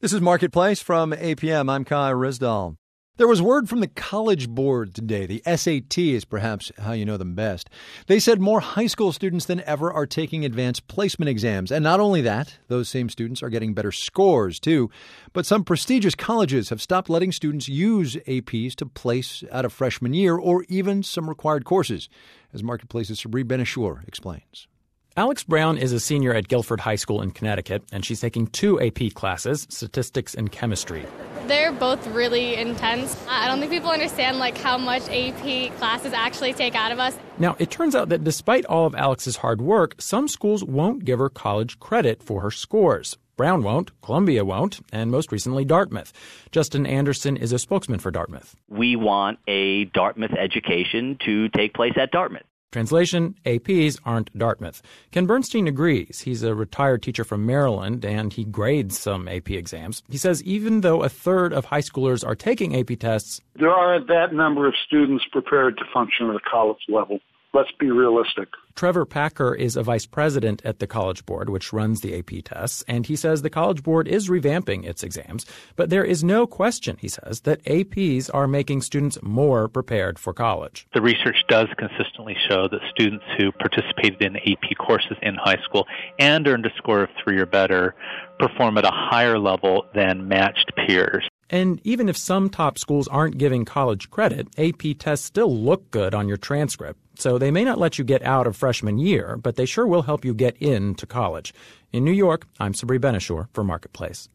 This is Marketplace from APM. I'm Kai Rizdal. There was word from the College Board today. The SAT is perhaps how you know them best. They said more high school students than ever are taking advanced placement exams. And not only that, those same students are getting better scores, too. But some prestigious colleges have stopped letting students use APs to place out of freshman year or even some required courses, as Marketplace's Sabri Ben-Achour explains. Alex Brown is a senior at Guilford High School in Connecticut, and she's taking 2 AP classes, statistics and chemistry. They're both really intense. I don't think people understand how much AP classes actually take out of us. Now, it turns out that despite all of Alex's hard work, some schools won't give her college credit for her scores. Brown won't, Columbia won't, and most recently Dartmouth. Justin Anderson is a spokesman for Dartmouth. We want a Dartmouth education to take place at Dartmouth. Translation, APs aren't Dartmouth. Ken Bernstein agrees. He's a retired teacher from Maryland, and he grades some AP exams. He says even though a third of high schoolers are taking AP tests, there aren't that number of students prepared to function at a college level. Let's be realistic. Trevor Packer is a vice president at the College Board, which runs the AP tests, and he says the College Board is revamping its exams. But there is no question, he says, that APs are making students more prepared for college. The research does consistently show that students who participated in AP courses in high school and earned a score of 3 or better perform at a higher level than matched peers. And even if some top schools aren't giving college credit, AP tests still look good on your transcript. So they may not let you get out of freshman year, but they sure will help you get into college. In New York, I'm Sabri Ben-Achour for Marketplace.